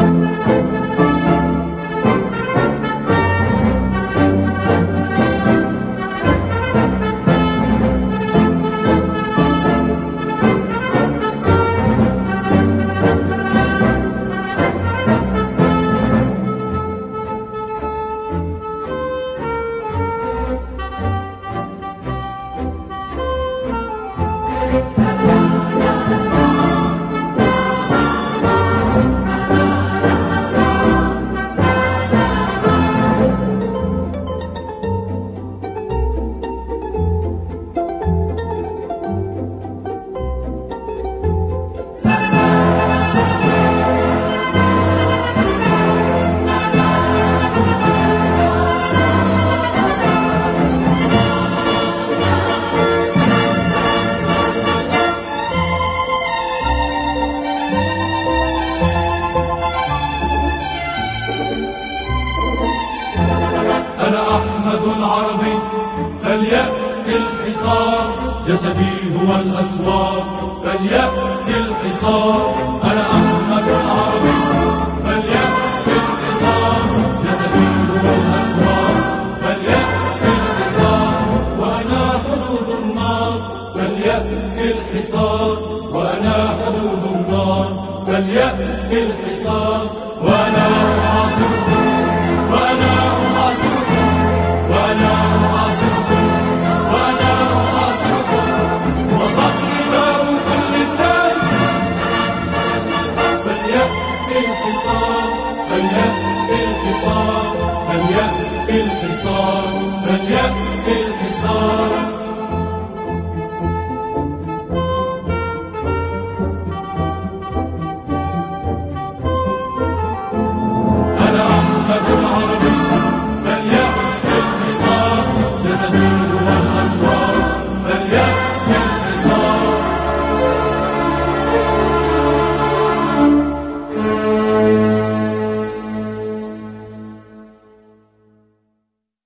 العربي فليأتي الحصار، جسدي هو الأسوار فليأتي الحصار. أنا أحمد العربي فليأتي الحصار، جسدي هو الأسوار فليأتي الحصار. وأنا حدود النار فليأتي الحصار، وأنا حدود النار فليأتي الحصار. وأنا أعاصركم وأنا أعاصركم وأنا أعاصركم وأنا أعاصركم، وصفي باب كل الناس. فليأتي الحصار فليأتي الحصار فليأتي الحصار.